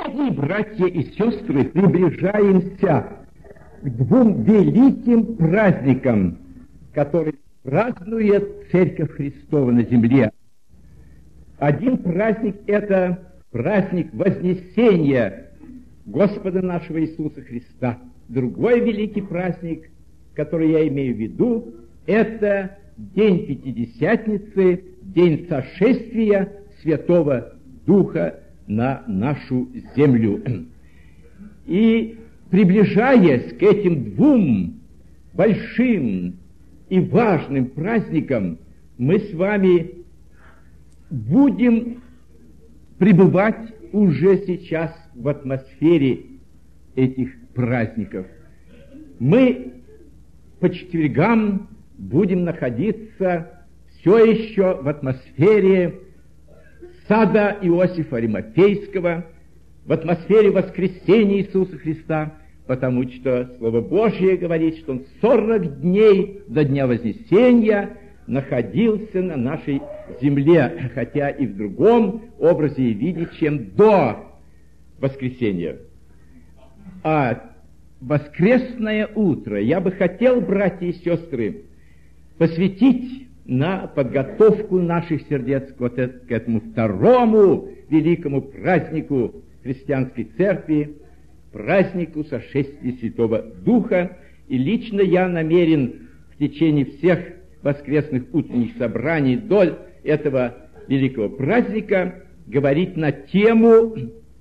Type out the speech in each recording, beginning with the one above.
Дорогие братья и сестры, приближаемся к двум великим праздникам, которые празднует Церковь Христова на земле. Один праздник – это праздник Вознесения Господа нашего Иисуса Христа. Другой великий праздник, который я имею в виду, это День Пятидесятницы, День Сошествия Святого Духа на нашу землю. И приближаясь к этим двум большим и важным праздникам, мы с вами будем пребывать уже сейчас в атмосфере этих праздников. Мы по четвергам будем находиться все еще в атмосфере сада Иосифа Аримафейского, в атмосфере воскресения Иисуса Христа, потому что Слово Божье говорит, что Он 40 дней до Дня Вознесения находился на нашей земле, хотя и в другом образе и виде, чем до воскресения. А воскресное утро я бы хотел, братья и сестры, посвятить на подготовку наших сердец к этому второму великому празднику христианской церкви, празднику сошествия Святого Духа. И лично я намерен в течение всех воскресных утренних собраний до этого великого праздника говорить на тему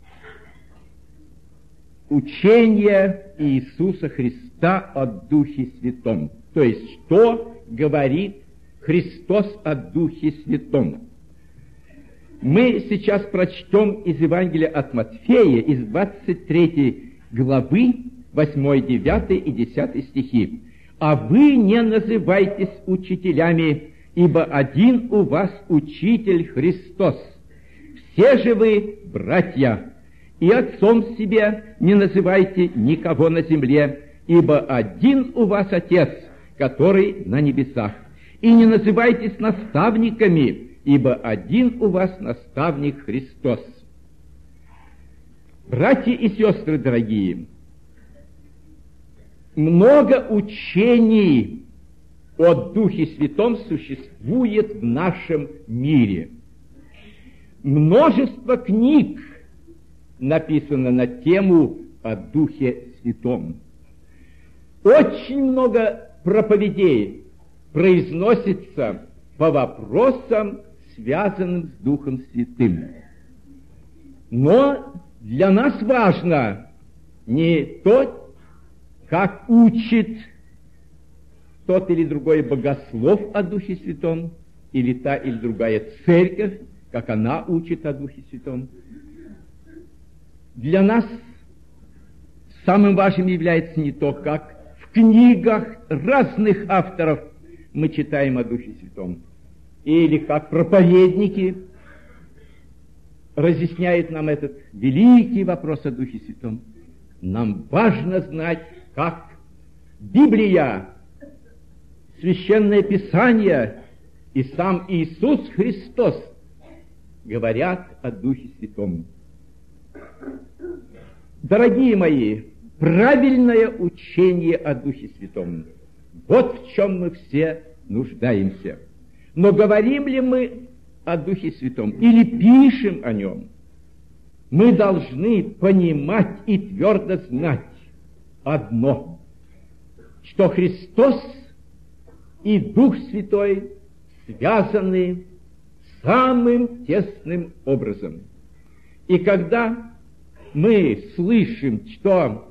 учения Иисуса Христа о Духе Святом. То есть, что говорит Христос о Духе Святом. Мы сейчас прочтем из Евангелия от Матфея, из 23 главы, 8, 9 и 10 стихи. «А вы не называйтесь учителями, ибо один у вас учитель Христос. Все же вы братья, и отцом себе не называйте никого на земле, ибо один у вас Отец, который на небесах. И не называйтесь наставниками, ибо один у вас наставник Христос». Братья и сестры дорогие, много учений о Духе Святом существует в нашем мире. Множество книг написано на тему о Духе Святом. Очень много проповедей произносится по вопросам, связанным с Духом Святым. Но для нас важно не то, как учит тот или другой богослов о Духе Святом, или та или другая церковь, как она учит о Духе Святом. Для нас самым важным является не то, как в книгах разных авторов мы читаем о Духе Святом, или как проповедники разъясняют нам этот великий вопрос о Духе Святом. Нам важно знать, как Библия, Священное Писание и сам Иисус Христос говорят о Духе Святом. Дорогие мои, правильное учение о Духе Святом — вот в чем мы все нуждаемся. Но говорим ли мы о Духе Святом или пишем о нем, мы должны понимать и твердо знать одно, что Христос и Дух Святой связаны самым тесным образом. И когда мы слышим, что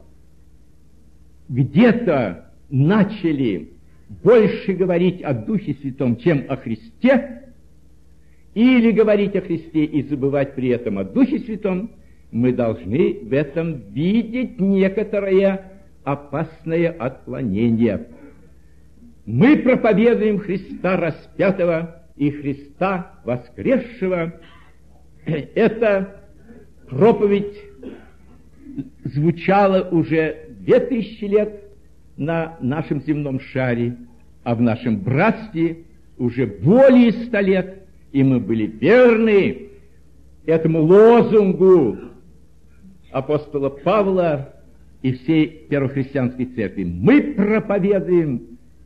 где-то начали больше говорить о Духе Святом, чем о Христе, или говорить о Христе и забывать при этом о Духе Святом, мы должны в этом видеть некоторое опасное отклонение. Мы проповедуем Христа распятого и Христа воскресшего. Эта проповедь звучала уже 2000 лет на нашем земном шаре, а в нашем братстве уже более 100 лет, и мы были верны этому лозунгу апостола Павла и всей первохристианской церкви. Мы проповедуем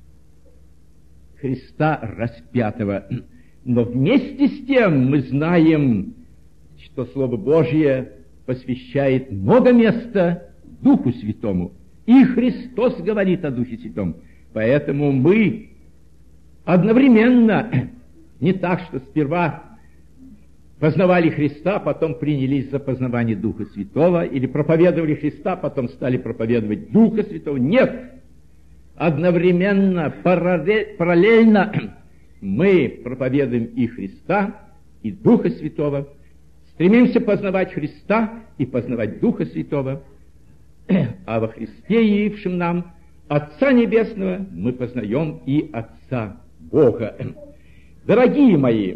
Христа распятого, но вместе с тем мы знаем, что Слово Божье посвящает много места Духу Святому, и Христос говорит о Духе Святом. Поэтому мы одновременно, не так, что сперва познавали Христа, потом принялись за познавание Духа Святого, или проповедовали Христа, потом стали проповедовать Духа Святого. Нет! Одновременно, параллельно мы проповедуем и Христа, и Духа Святого, стремимся познавать Христа и познавать Духа Святого, а во Христе, явившем нам Отца Небесного, мы познаем и Отца Бога. Дорогие мои,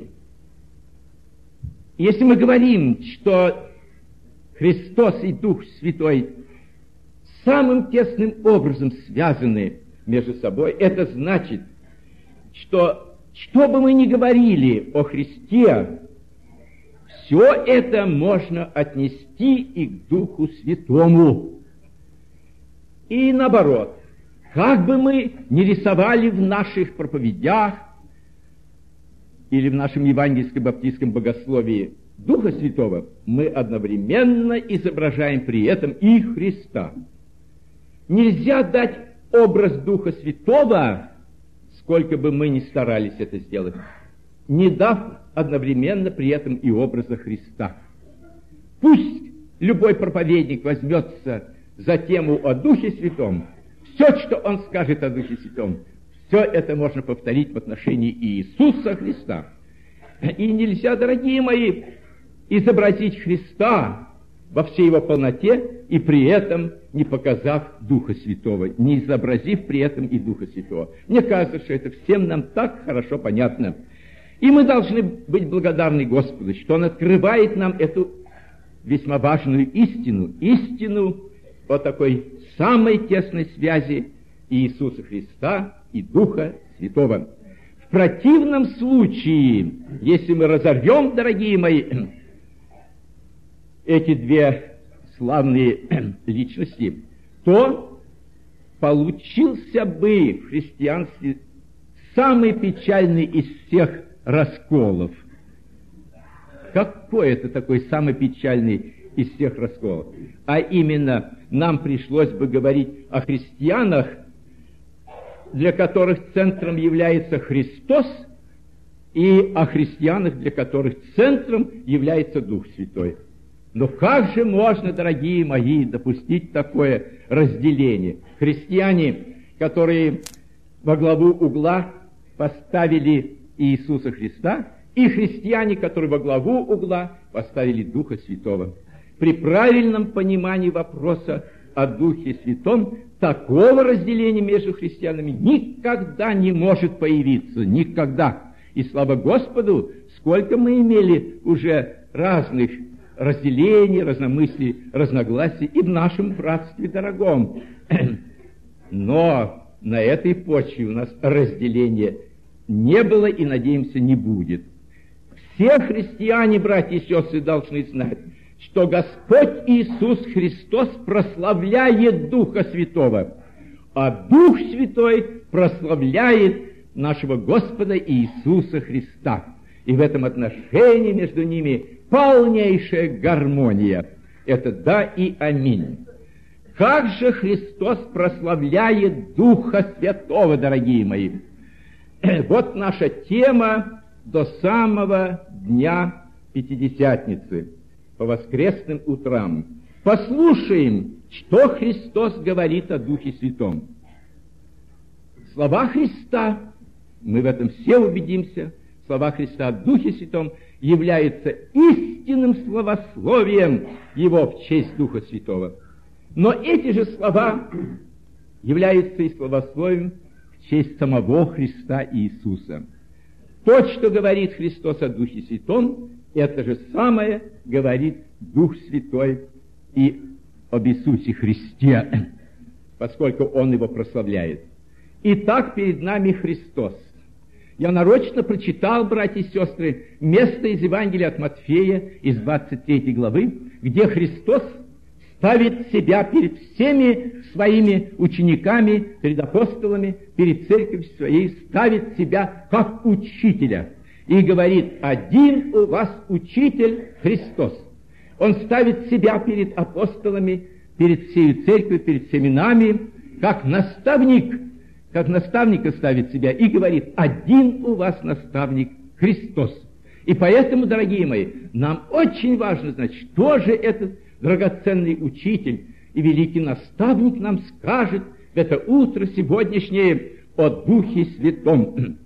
если мы говорим, что Христос и Дух Святой самым тесным образом связаны между собой, это значит, что бы мы ни говорили о Христе, все это можно отнести и к Духу Святому. И наоборот, как бы мы ни рисовали в наших проповедях или в нашем евангельско-баптистском богословии Духа Святого, мы одновременно изображаем при этом и Христа. Нельзя дать образ Духа Святого, сколько бы мы ни старались это сделать, не дав одновременно при этом и образа Христа. Пусть любой проповедник возьмется за тему о Духе Святом, все, что он скажет о Духе Святом, все это можно повторить в отношении Иисуса Христа. И нельзя, дорогие мои, изобразить Христа во всей его полноте и при этом не показав Духа Святого, не изобразив при этом и Духа Святого. Мне кажется, что это всем нам так хорошо понятно. И мы должны быть благодарны Господу, что Он открывает нам эту весьма важную истину о такой самой тесной связи Иисуса Христа и Духа Святого. В противном случае, если мы разорвем, дорогие мои, эти две славные личности, то получился бы в христианстве самый печальный из всех расколов. Какой это такой самый печальный из всех расколов? А именно, нам пришлось бы говорить о христианах, для которых центром является Христос, и о христианах, для которых центром является Дух Святой. Но как же можно, дорогие мои, допустить такое разделение? Христиане, которые во главу угла поставили Иисуса Христа, и христиане, которые во главу угла поставили Духа Святого. При правильном понимании вопроса о Духе Святом такого разделения между христианами никогда не может появиться. Никогда. И слава Господу, сколько мы имели уже разных разделений, разномыслий, разногласий и в нашем братстве дорогом. Но на этой почве у нас разделения не было и, надеемся, не будет. Все христиане, братья и сестры, должны знать, что Господь Иисус Христос прославляет Духа Святого, а Дух Святой прославляет нашего Господа Иисуса Христа. И в этом отношении между ними полнейшая гармония. Это да и аминь. Как же Христос прославляет Духа Святого, дорогие мои! Вот наша тема до самого дня Пятидесятницы, по воскресным утрам. Послушаем, что Христос говорит о Духе Святом. Слова Христа, мы в этом все убедимся, слова Христа о Духе Святом являются истинным словословием Его в честь Духа Святого. Но эти же слова являются и словословием в честь самого Христа Иисуса. То, что говорит Христос о Духе Святом, это же самое говорит Дух Святой и об Иисусе Христе, поскольку Он Его прославляет. Итак, перед нами Христос. Я нарочно прочитал, братья и сестры, место из Евангелия от Матфея, из 23 главы, где Христос ставит себя перед всеми своими учениками, перед апостолами, перед церковью своей, ставит себя как учителя и говорит: один у вас учитель Христос. Он ставит себя перед апостолами, перед всей церковью, перед всеми нами, как наставника ставит себя и говорит: один у вас наставник Христос. И поэтому, дорогие мои, нам очень важно знать, что же этот драгоценный учитель и великий наставник нам скажет в это утро сегодняшнее о Духе Святом.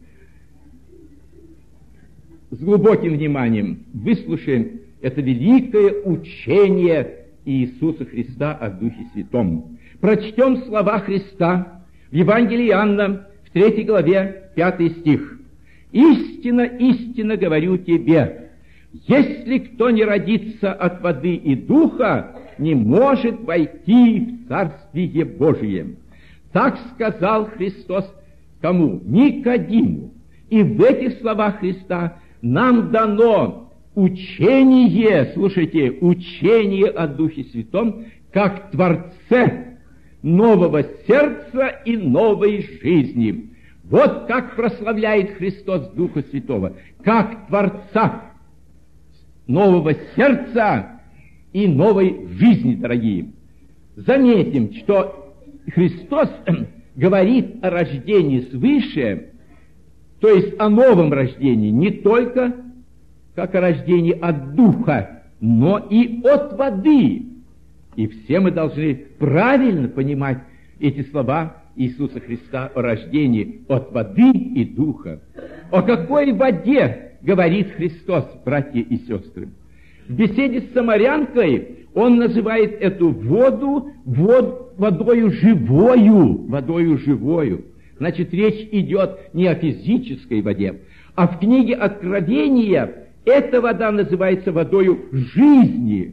С глубоким вниманием выслушаем это великое учение Иисуса Христа о Духе Святом. Прочтем слова Христа в Евангелии Иоанна, в 3 главе, 5 стих. «Истинно, истинно говорю тебе, если кто не родится от воды и духа, не может войти в Царствие Божие». Так сказал Христос кому? Никодиму. И в этих словах Христа нам дано учение, слушайте, учение о Духе Святом, как Творце нового сердца и новой жизни. Вот как прославляет Христос Духа Святого, как Творца нового сердца и новой жизни, дорогие. Заметим, что Христос говорит о рождении свыше, то есть о новом рождении, не только как о рождении от Духа, но и от воды. И все мы должны правильно понимать эти слова Иисуса Христа о рождении от воды и Духа. О какой воде говорит Христос, братья и сестры? В беседе с самарянкой Он называет эту воду водою живою. Значит, речь идет не о физической воде, а в книге Откровения эта вода называется водою жизни.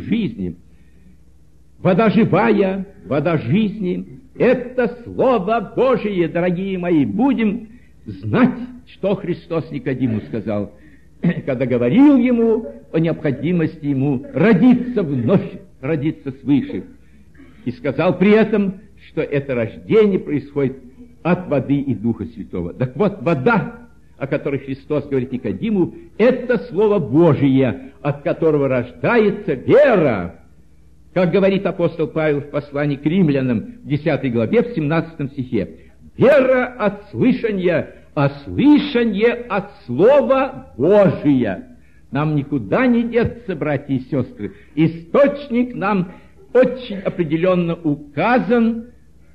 Вода живая, вода жизни. Это Слово Божие, дорогие мои. Будем знать, что Христос Никодиму сказал, когда говорил ему о необходимости ему родиться вновь, родиться свыше. И сказал при этом, что это рождение происходит от воды и Духа Святого. Так вот, вода, о которой Христос говорит Никодиму, это Слово Божие, от которого рождается вера. Как говорит апостол Павел в послании к римлянам в 10 главе, в 17 стихе. Вера от слышания, а слышание от Слова Божия. Нам никуда не деться, братья и сестры. Источник нам очень определенно указан,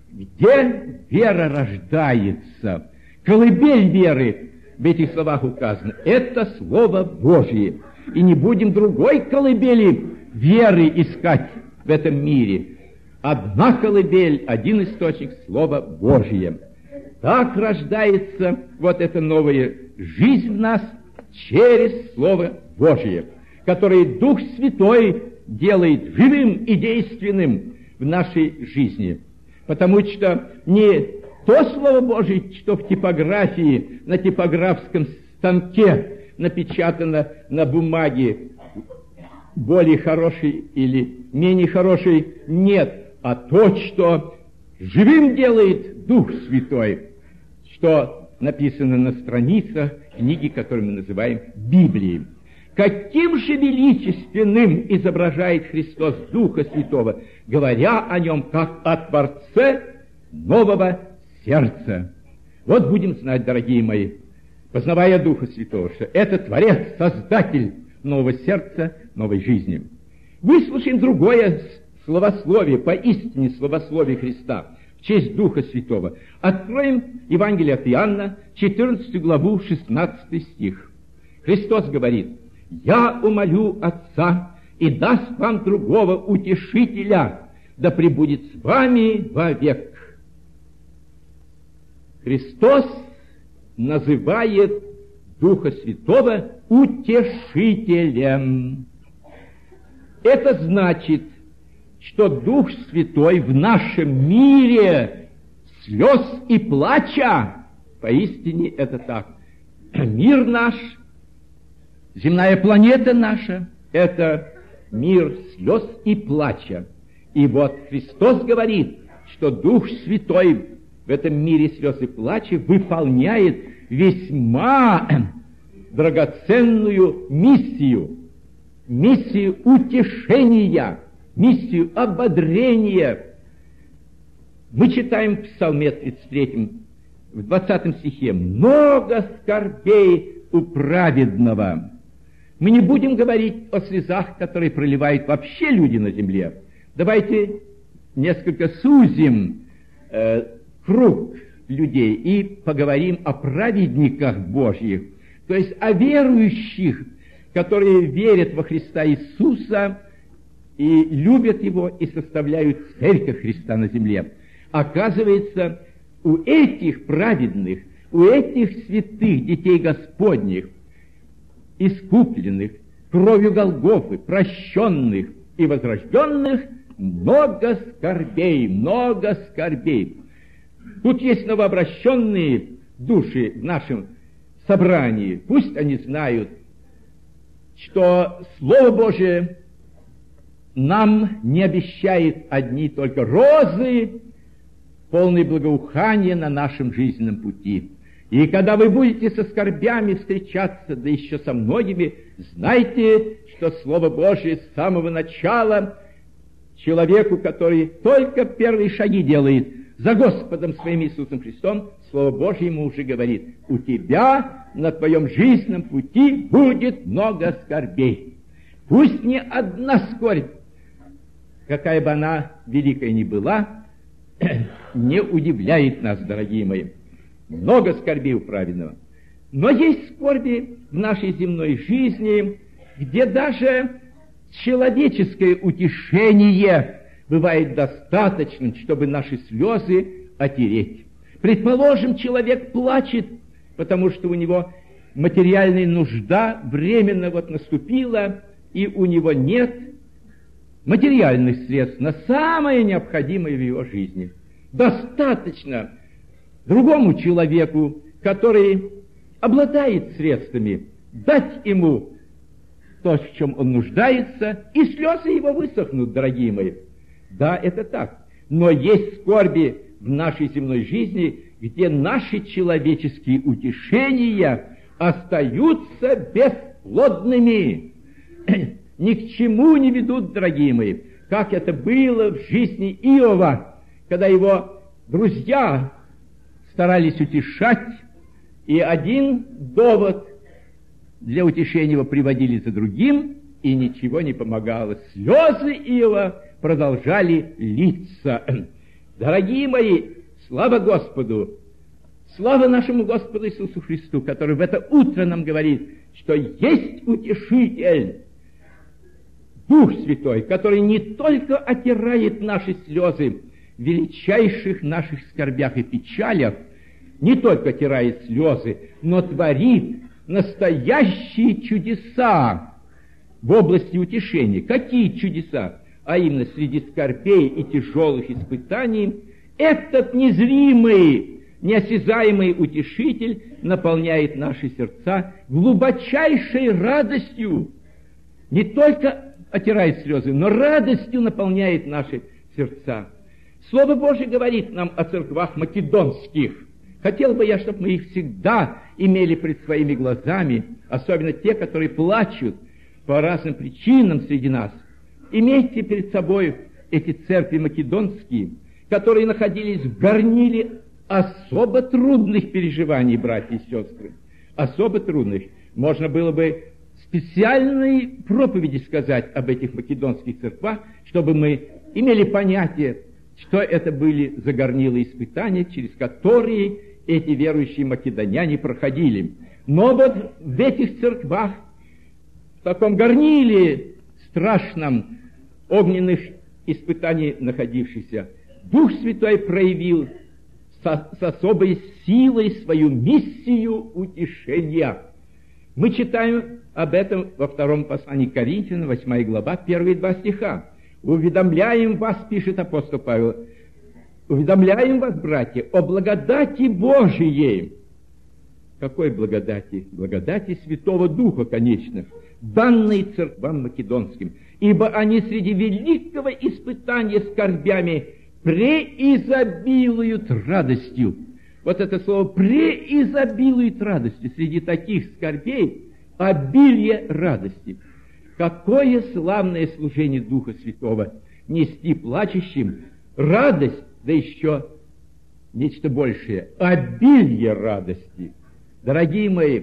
где вера рождается. Колыбель веры в этих словах указана. Это Слово Божие. И не будем другой колыбели веры искать в этом мире. Одна колыбель, один источник, Слово Божие. Так рождается вот эта новая жизнь в нас через Слово Божие, которое Дух Святой делает живым и действенным в нашей жизни. Потому что не то Слово Божие, что в типографии, на типографском станке напечатано на бумаге, более хороший или менее хороший, нет, а то, что живым делает Дух Святой, что написано на страницах книги, которую мы называем Библией. Каким же величественным изображает Христос Духа Святого, говоря о нем как о Творце нового сердца. Вот будем знать, дорогие мои, познавая Духа Святого, что это Творец, Создатель нового сердца, новой жизни. Выслушаем другое словословие, поистине словословие Христа в честь Духа Святого. Откроем Евангелие от Иоанна, 14 главу, 16 стих. Христос говорит: «Я умолю Отца, и даст вам другого утешителя, да пребудет с вами вовек». Христос называет Духа Святого утешителем. Это значит, что Дух Святой в нашем мире слез и плача, поистине это так, мир наш, земная планета наша, это мир слез и плача. И вот Христос говорит, что Дух Святой в этом мире слез и плача выполняет весьма драгоценную миссию утешения, миссию ободрения. Мы читаем в Псалме 33, в 20 стихе: «Много скорбей у праведного». Мы не будем говорить о слезах, которые проливают вообще люди на земле. Давайте несколько сузим круг людей и поговорим о праведниках Божьих, то есть о верующих, которые верят во Христа Иисуса и любят Его и составляют церковь Христа на земле. Оказывается, у этих праведных, у этих святых детей Господних, искупленных кровью Голгофы, прощенных и возрожденных, много скорбей, много скорбей. Тут есть новообращенные души в нашем собрании. Пусть они знают, что Слово Божие нам не обещает одни только розы, полные благоухания на нашем жизненном пути. И когда вы будете со скорбями встречаться, да еще со многими, знайте, что Слово Божие с самого начала человеку, который только первые шаги делает за Господом своим Иисусом Христом, Слово Божье ему уже говорит: у тебя на твоем жизненном пути будет много скорбей. Пусть не одна скорбь, какая бы она великая ни была, не удивляет нас, дорогие мои. Много скорбей у праведного. Но есть скорби в нашей земной жизни, где даже человеческое утешение бывает достаточным, чтобы наши слезы отереть. Предположим, человек плачет, потому что у него материальная нужда временно наступила, и у него нет материальных средств на самое необходимое в его жизни. Достаточно другому человеку, который обладает средствами, дать ему то, в чем он нуждается, и слезы его высохнут, дорогие мои. Да, это так. Но есть скорби в нашей земной жизни, где наши человеческие утешения остаются бесплодными, ни к чему не ведут, дорогие мои, как это было в жизни Иова, когда его друзья старались утешать, и один довод для утешения его приводили за другим, и ничего не помогало. Слезы Иова продолжали литься. Дорогие мои, слава Господу! Слава нашему Господу Иисусу Христу, который в это утро нам говорит, что есть утешитель, Дух Святой, который не только отирает наши слезы в величайших наших скорбях и печалях, не только отирает слезы, но творит настоящие чудеса в области утешения. Какие чудеса? А именно, среди скорбей и тяжелых испытаний этот незримый, неосязаемый утешитель наполняет наши сердца глубочайшей радостью. Не только отирает слезы, но радостью наполняет наши сердца. Слово Божие говорит нам о церквах македонских. Хотел бы я, чтобы мы их всегда имели пред своими глазами, особенно те, которые плачут по разным причинам среди нас. Имейте перед собой эти церкви македонские, которые находились в горниле особо трудных переживаний, братья и сестры. Особо трудных. Можно было бы специальной проповеди сказать об этих македонских церквах, чтобы мы имели понятие, что это были за горнилы испытания, через которые эти верующие македоняне проходили. Но вот в этих церквах, в таком горниле страшном огненных испытаний находившихся, Дух Святой проявил с особой силой свою миссию утешения. Мы читаем об этом во втором послании к Коринфянам, 8 глава, первые 2 стиха. «Уведомляем вас, — пишет апостол Павел, — уведомляем вас, братья, о благодати Божией». Какой благодати? Благодати Святого Духа, конечно, данной церквам македонским. ибо они среди великого испытания скорбями преизобилуют радостью. Вот это слово «преизобилует радостью». Среди таких скорбей обилие радости. Какое славное служение Духа Святого нести плачущим радость, да еще нечто большее – обилие радости. Дорогие мои,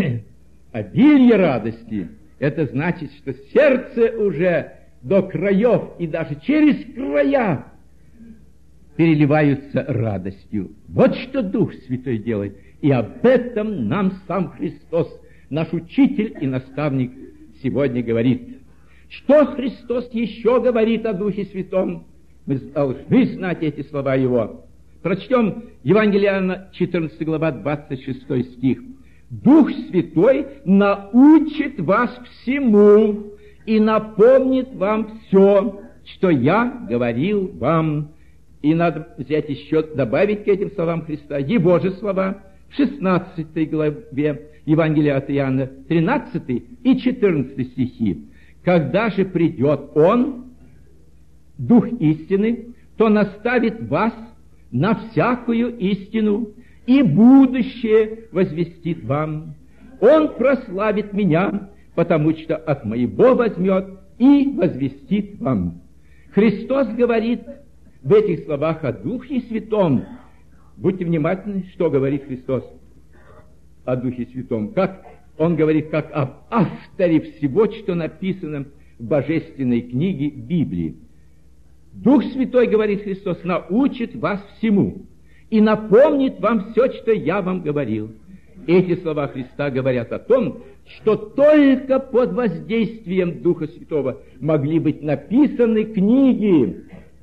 обилие радости – это значит, что сердце уже до краев и даже через края переливаются радостью. Вот что Дух Святой делает. И об этом нам сам Христос, наш учитель и наставник, сегодня говорит. Что Христос еще говорит о Духе Святом? Мы должны знать эти слова Его. Прочтем Евангелие Иоанна, 14 глава, 26 стих. «Дух Святой научит вас всему и напомнит вам все, что я говорил вам». И надо взять еще, добавить к этим словам Христа Его же слова в 16 главе Евангелия от Иоанна, 13 и 14 стихи. «Когда же придет Он, Дух истины, то наставит вас на всякую истину, и будущее возвестит вам. Он прославит Меня, потому что от Моего возьмет и возвестит вам». Христос говорит в этих словах о Духе Святом. Будьте внимательны, что говорит Христос о Духе Святом. Как Он говорит, как об авторе всего, что написано в божественной книге Библии. Дух Святой, говорит Христос, научит вас всему и напомнит вам все, что я вам говорил. Эти слова Христа говорят о том, что только под воздействием Духа Святого могли быть написаны книги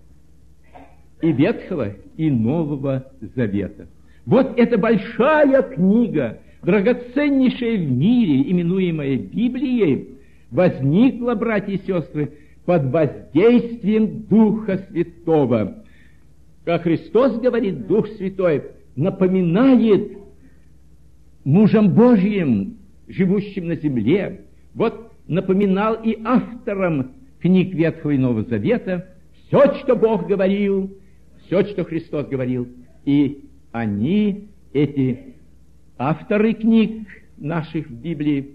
и Ветхого, и Нового Завета. Вот эта большая книга, драгоценнейшая в мире, именуемая Библией, возникла, братья и сестры, под воздействием Духа Святого. Как Христос говорит, Дух Святой напоминает мужам Божьим, живущим на земле. Вот напоминал и авторам книг Ветхого и Нового Завета все, что Бог говорил, все, что Христос говорил. И они, эти авторы книг наших в Библии,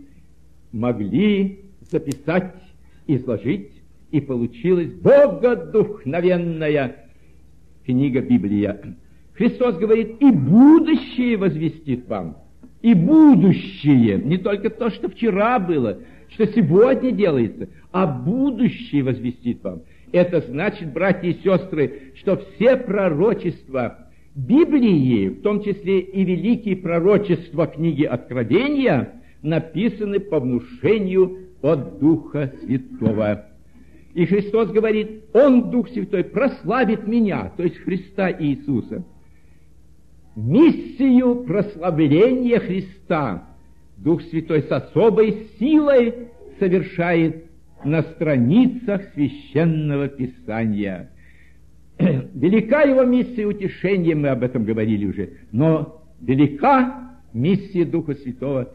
могли записать, изложить, и получилась богодухновенная книга Библия. Христос говорит, и будущее возвестит вам. И будущее, не только то, что вчера было, что сегодня делается, а будущее возвестит вам. Это значит, братья и сестры, что все пророчества Библии, в том числе и великие пророчества книги Откровения, написаны по внушению от Духа Святого. И Христос говорит, Он, Дух Святой, прославит Меня, то есть Христа Иисуса. Миссию прославления Христа Дух Святой с особой силой совершает на страницах Священного Писания. Велика Его миссия утешения, мы об этом говорили уже, но велика миссия Духа Святого,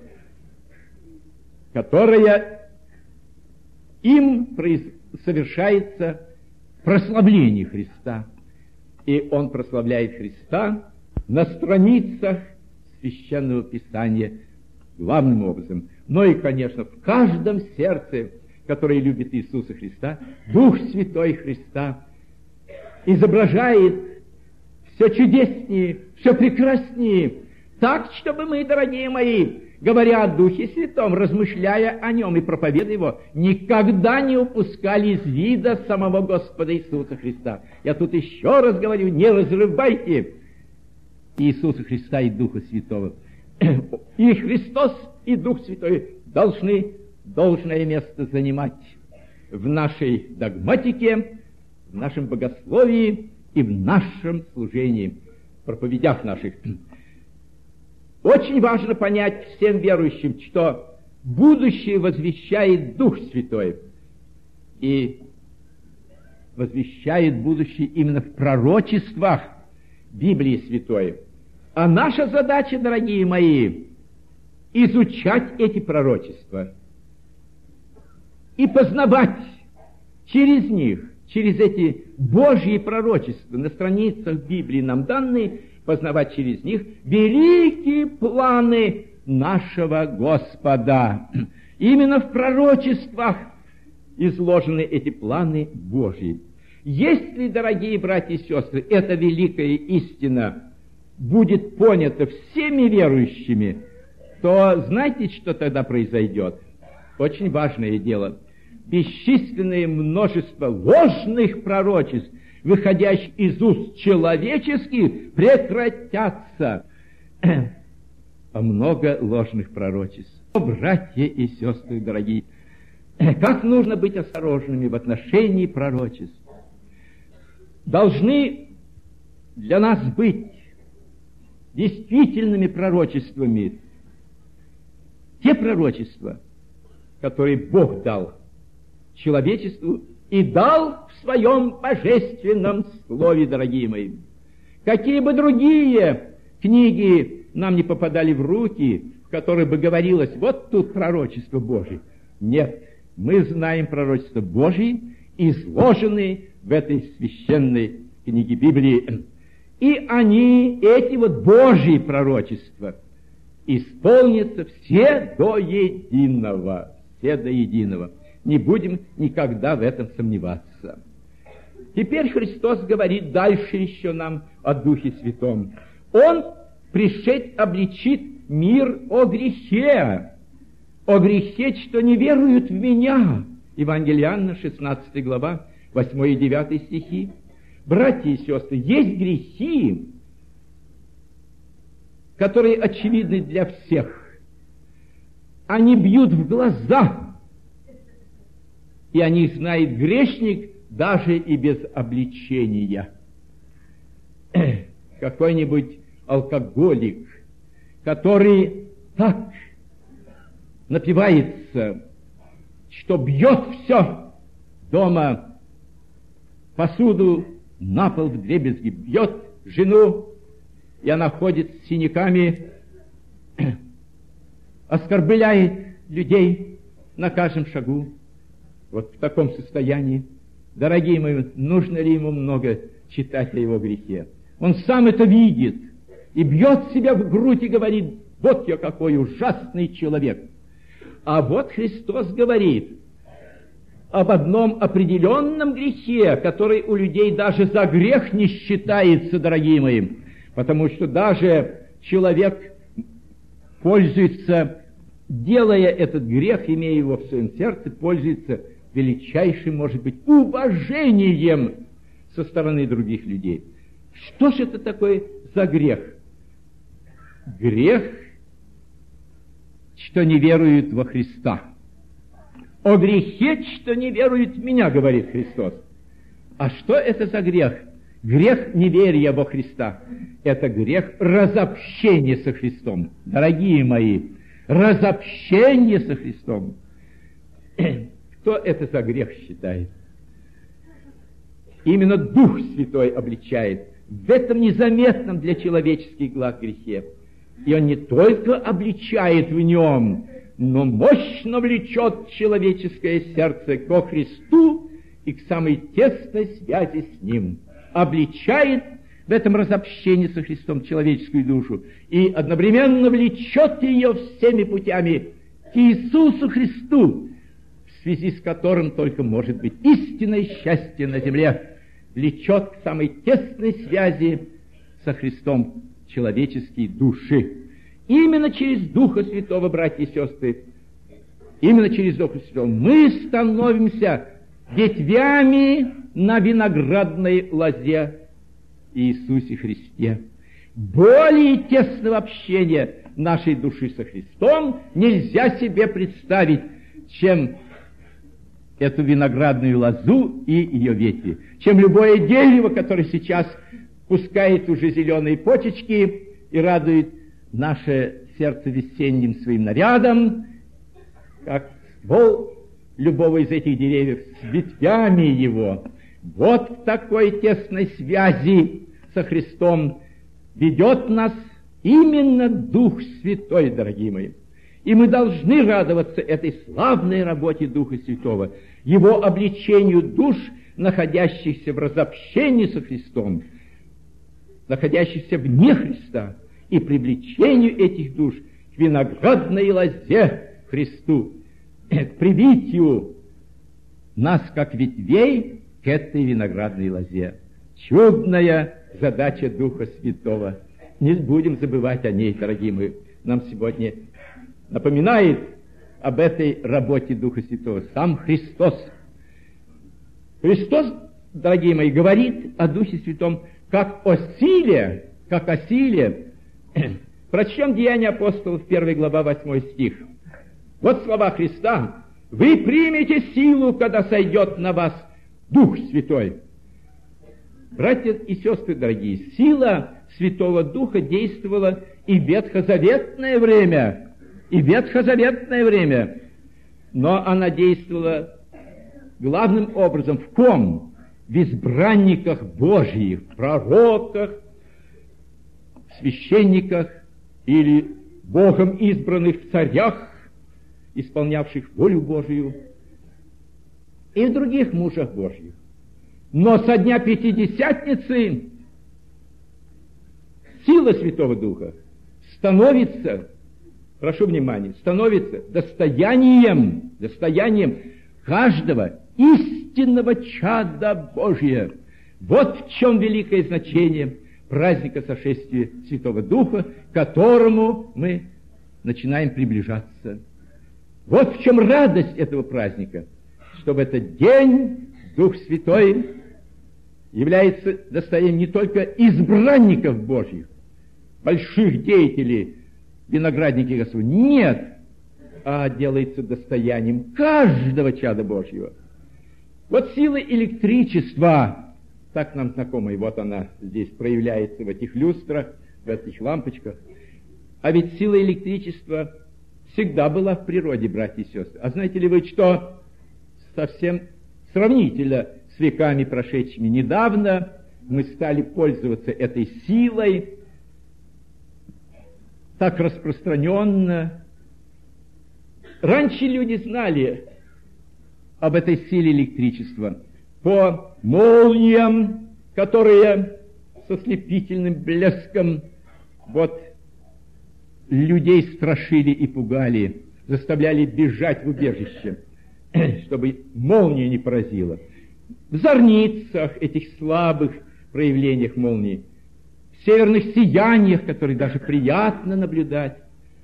которая им совершается прославление Христа. И Он прославляет Христа на страницах Священного Писания главным образом. Но и, конечно, в каждом сердце, которое любит Иисуса Христа, Дух Святой Христа изображает все чудеснее, все прекраснее, так, чтобы мы, дорогие мои, говоря о Духе Святом, размышляя о Нем и проповедуя Его, никогда не упускали из вида самого Господа Иисуса Христа. Я тут еще раз говорю, не разрывайте Иисуса Христа и Духа Святого. И Христос, и Дух Святой должны должное место занимать в нашей догматике, в нашем богословии и в нашем служении, в проповедях наших. Очень важно понять всем верующим, что будущее возвещает Дух Святой. И возвещает будущее именно в пророчествах Библии Святой. А наша задача, дорогие мои, изучать эти пророчества и познавать через них, через эти Божьи пророчества на страницах Библии нам данные, познавать через них великие планы нашего Господа. Именно в пророчествах изложены эти планы Божьи. Если, дорогие братья и сестры, эта великая истина будет понята всеми верующими, то знаете, что тогда произойдет? Очень важное дело. Бесчисленное множество ложных пророчеств, выходящих из уст человеческих, прекратятся. А много ложных пророчеств. О, братья и сестры дорогие, как нужно быть осторожными в отношении пророчеств. Должны для нас быть действительными пророчествами те пророчества, которые Бог дал человечеству и дал в своем божественном слове, дорогие мои. Какие бы другие книги нам не попадали в руки, в которых бы говорилось, вот тут пророчество Божие. Нет, мы знаем пророчество Божие, изложенные в этой священной книге Библии. И они, эти вот Божьи пророчества, исполнятся все до единого. Все до единого. Не будем никогда в этом сомневаться. Теперь Христос говорит дальше еще нам о Духе Святом. Он, пришед, обличит мир о грехе, что не веруют в Меня. Евангелие Иоанна, 16 глава, 8 и 9 стихи. Братья и сестры, есть грехи, которые очевидны для всех. Они бьют в глаза, и о них знает грешник даже и без обличения. Какой-нибудь алкоголик, который так напивается, что бьет все дома, посуду на пол вдребезги, бьет жену, и она ходит с синяками, оскорбляет людей на каждом шагу. Вот в таком состоянии, дорогие мои, нужно ли ему много читать о его грехе? Он сам это видит и бьет себя в грудь и говорит, вот я какой ужасный человек. А вот Христос говорит об одном определенном грехе, который у людей даже за грех не считается, дорогие мои, потому что даже человек пользуется, делая этот грех, имея его в своем сердце, пользуется величайшим, может быть, уважением со стороны других людей. Что же это такое за грех? Грех, что не веруют во Христа. О грехе, что не веруют в Меня, говорит Христос. А что это за грех? Грех неверия во Христа. Это грех разобщения со Христом. Дорогие мои, разобщение со Христом. Кто это за грех считает? Именно Дух Святой обличает в этом незаметном для человеческих глаз грехе. И Он не только обличает в нем, но мощно влечет человеческое сердце ко Христу и к самой тесной связи с Ним. Обличает в этом разобщении со Христом человеческую душу и одновременно влечет ее всеми путями к Иисусу Христу, в связи с которым только может быть истинное счастье на земле, влечет к самой тесной связи со Христом человеческие души. Именно через Духа Святого, братья и сестры, именно через Духа Святого мы становимся ветвями на виноградной лозе Иисусе Христе. Более тесного общения нашей души со Христом нельзя себе представить, чем эту виноградную лозу и ее ветви, чем любое дерево, которое сейчас пускает уже зеленые почечки и радует наше сердце весенним своим нарядом, как ствол любого из этих деревьев с ветвями его. Вот в такой тесной связи со Христом ведет нас именно Дух Святой, дорогие мои. И мы должны радоваться этой славной работе Духа Святого, Его обличению душ, находящихся в разобщении со Христом, находящихся вне Христа, и привлечению этих душ к виноградной лозе Христу, к привитию нас, как ветвей, к этой виноградной лозе. Чудная задача Духа Святого. Не будем забывать о ней, дорогие мои. Нам сегодня напоминает об этой работе Духа Святого сам Христос. Христос, дорогие мои, говорит о Духе Святом как о силе. Прочтем Деяния апостолов, 1 глава, 8 стих. Вот слова Христа. «Вы примете силу, когда сойдет на вас Дух Святой». Братья и сестры дорогие, сила Святого Духа действовала и в ветхозаветное время, но она действовала главным образом в ком? В избранниках Божьих, в пророках, в священниках или Богом избранных царях, исполнявших волю Божию, и в других мужах Божьих. Но со дня Пятидесятницы сила Святого Духа становится, прошу внимания, становится достоянием каждого истинного чада Божия. Вот в чем великое значение праздника сошествия Святого Духа, к которому мы начинаем приближаться. Вот в чем радость этого праздника, что в этот день Дух Святой является достоянием не только избранников Божьих, больших деятелей, виноградники Господи, нет, а делается достоянием каждого чада Божьего. Вот сила электричества, так нам знакома, и вот она здесь проявляется в этих люстрах, в этих лампочках. А ведь сила электричества всегда была в природе, братья и сестры. А знаете ли вы, что совсем сравнительно с веками прошедшими недавно мы стали пользоваться этой силой так распространенно. Раньше люди знали об этой силе электричества по молниям, которые со слепительным блеском вот людей страшили и пугали, заставляли бежать в убежище, чтобы молния не поразила. В зорницах, этих слабых проявлениях молнии, в северных сияниях, которые даже приятно наблюдать,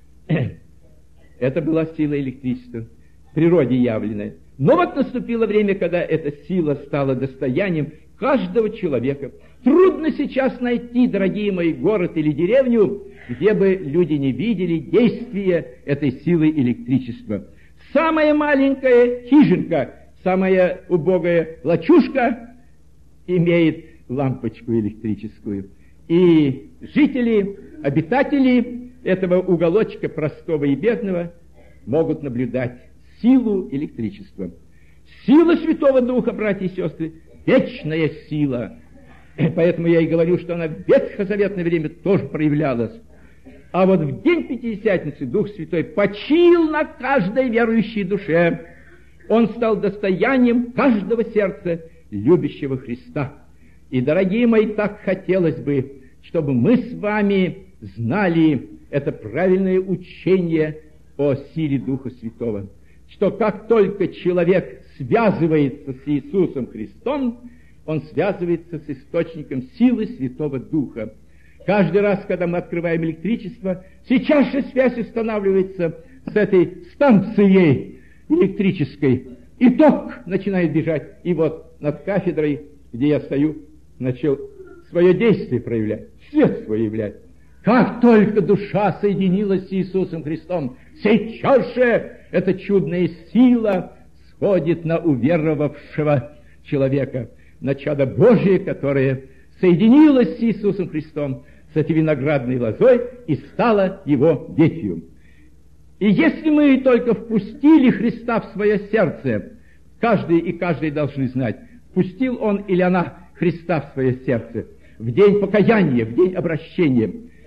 это была сила электричества, в природе явленная. Но вот наступило время, когда эта сила стала достоянием каждого человека. Трудно сейчас найти, дорогие мои, город или деревню, где бы люди не видели действия этой силы электричества. Самая маленькая хижинка, самая убогая лачушка имеет лампочку электрическую. И жители, обитатели этого уголочка простого и бедного могут наблюдать силу электричества. Сила Святого Духа, братья и сестры, вечная сила. Поэтому я и говорю, что она в ветхозаветное время тоже проявлялась. А вот в день Пятидесятницы Дух Святой почил на каждой верующей душе. Он стал достоянием каждого сердца, любящего Христа. И, дорогие мои, так хотелось бы, чтобы мы с вами знали это правильное учение о силе Духа Святого. Что как только человек связывается с Иисусом Христом, он связывается с источником силы Святого Духа. Каждый раз, когда мы открываем электричество, сейчас же связь устанавливается с этой станцией электрической. И ток начинает бежать. И вот над кафедрой, где я стою, начал свое действие проявлять, свет свой являть. Как только душа соединилась с Иисусом Христом, сейчас же эта чудная сила сходит на уверовавшего человека, на чадо Божие, которое соединилось с Иисусом Христом, с этой виноградной лозой и стало его ветвью. И если мы только впустили Христа в свое сердце, каждый и каждый должны знать, впустил он или она Христа в свое сердце в день покаяния, в день обращения,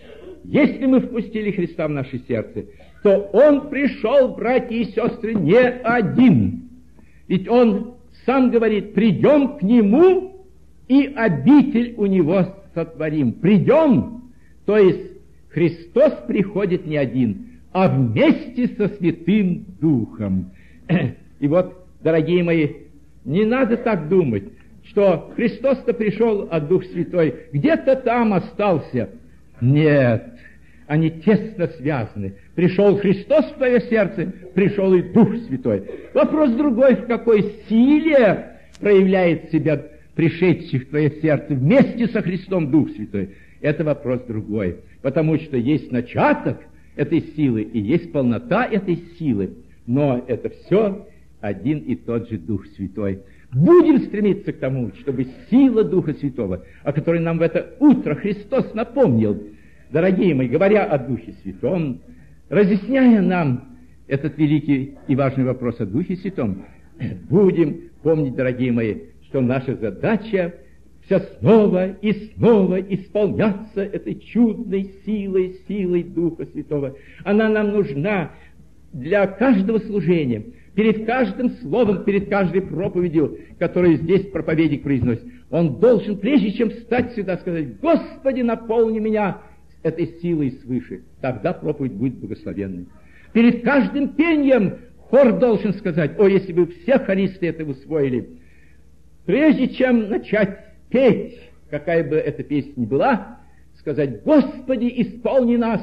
если мы впустили Христа в наше сердце, то Он пришел, братья и сестры, не один. Ведь Он сам говорит: придем к Нему и обитель у Него сотворим. Придем, то есть Христос приходит не один, а вместе со Святым Духом. И вот, дорогие мои, не надо так думать, что Христос-то пришел, а Дух Святой где-то там остался. Нет, они тесно связаны. Пришел Христос в твое сердце, пришел и Дух Святой. Вопрос другой: в какой силе проявляет себя пришедший в твое сердце вместе со Христом Дух Святой. Это вопрос другой, потому что есть начаток этой силы и есть полнота этой силы, но это все один и тот же Дух Святой. Будем стремиться к тому, чтобы сила Духа Святого, о которой нам в это утро Христос напомнил, дорогие мои, говоря о Духе Святом, разъясняя нам этот великий и важный вопрос о Духе Святом, будем помнить, дорогие мои, что наша задача все снова и снова исполняться этой чудной силой Духа Святого. Она нам нужна для каждого служения, перед каждым словом, перед каждой проповедью, которую здесь проповедник произносит. Он должен, прежде чем встать сюда, сказать: «Господи, наполни меня этой силой свыше». Тогда проповедь будет благословенной. Перед каждым пением хор должен сказать: «О, если бы все хористы это усвоили». Прежде чем начать петь, какая бы эта песня ни была, сказать: «Господи, исполни нас,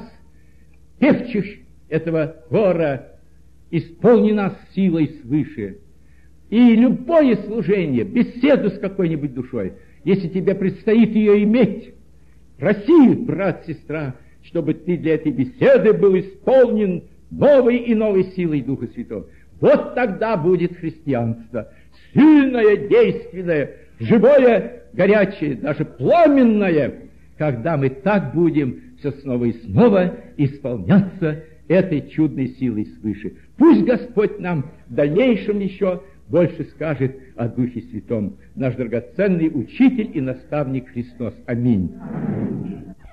певчих этого хора, исполни нас силой свыше». И любое служение, беседу с какой-нибудь душой, если тебе предстоит ее иметь, проси, брат, сестра, чтобы ты для этой беседы был исполнен новой и новой силой Духа Святого. Вот тогда будет христианство, сильное, действенное, живое, горячее, даже пламенное, когда мы так будем все снова и снова исполняться этой чудной силой свыше. Пусть Господь нам в дальнейшем еще больше скажет о Духе Святом, наш драгоценный учитель и наставник Христос. Аминь.